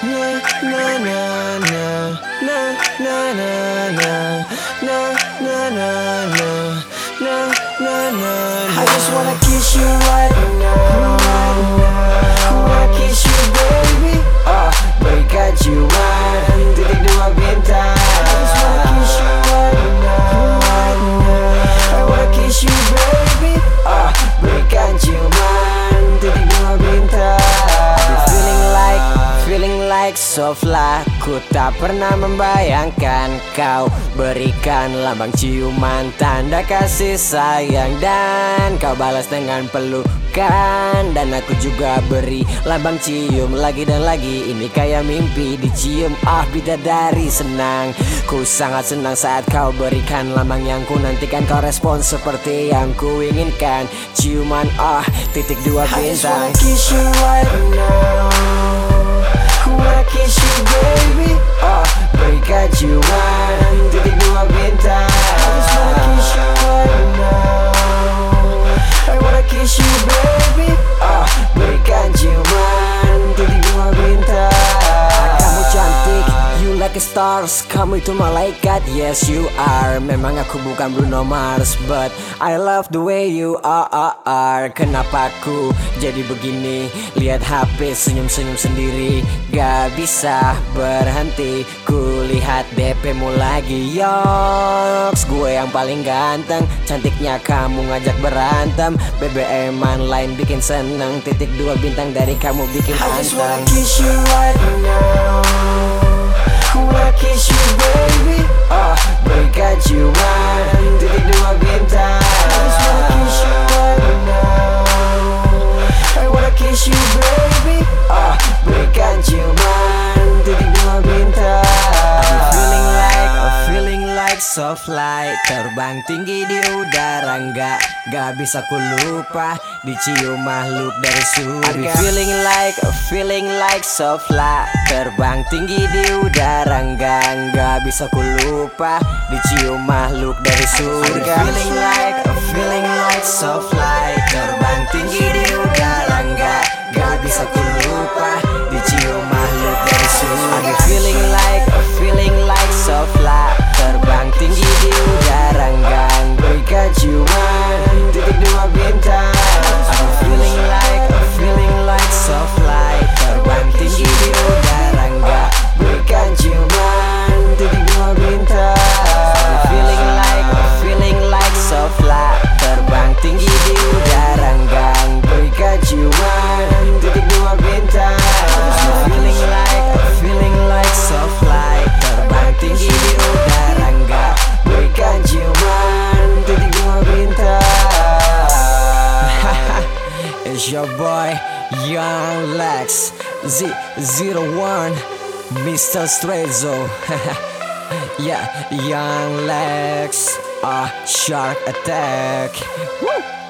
Na na na na na na na na na na na na na na. I just wanna kiss you right now. Wanna kiss you baby. Berikan ciuman titik dua bintang. I just wanna kiss you right now. I wanna kiss you baby. Berikan ciuman titik dua bintang. Feeling like Sofla, ku tak pernah membayangkan kau berikan lambang ciuman tanda kasih sayang, dan kau balas dengan pelukan, dan aku juga beri lambang cium lagi dan lagi. Ini kayak mimpi dicium, bidadari senang. Ku sangat senang saat kau berikan lambang yang ku nantikan. Kau respon seperti yang ku inginkan. Ciuman titik dua bintang. I just wanna kiss you right now. Wanna kiss you baby. Berikan ciuman titik dua bintang. I just wanna kiss you right now. I wanna kiss you baby. Berikan ciuman titik dua bintang. Kamu cantik, you like a stars. Kamu itu malaikat, yes you are. Memang aku bukan Bruno Mars, but I love the way you are. Kenapa aku jadi begini? Lihat HP senyum-senyum sendiri, gak bisa berhenti. Ku lihat DP-mu lagi, yoks. Gue yang paling ganteng, cantiknya kamu ngajak berantem. BBM-an lain bikin seneng, titik dua bintang dari kamu bikin anteng. I just wanna kiss you right now. Wanna kiss you baby. Berikan ciuman titik dua bintang. I just wanna kiss you right now. I wanna kiss you baby. Berikan ciuman titik dua bintang. Feeling like soft light, terbang tinggi di udara, gak bisa ku lupa dicium makhluk dari surga. Feeling like soft light, terbang tinggi di udara, gak bisa ku lupa dicium makhluk dari surga. Feeling like soft light, terbang tinggi di udara, gak bisa ku lupa dicium makhluk dari surga. Feeling like soft light, terbang tinggi di udara, berikan ciuman titik dua bintang. Feeling like soft light, terbang tinggi di udara, berikan ciuman titik dua bintang. Feeling like soft light, terbang tinggi di udara, berikan ciuman titik dua bintang. Feeling like soft light, terbang tinggi di udara, berikan ciuman titik dua bintang. It's your boy Young Lex Z01 Mr. Strezzo. Yeah, Young Lex, Shark Attack. Woo!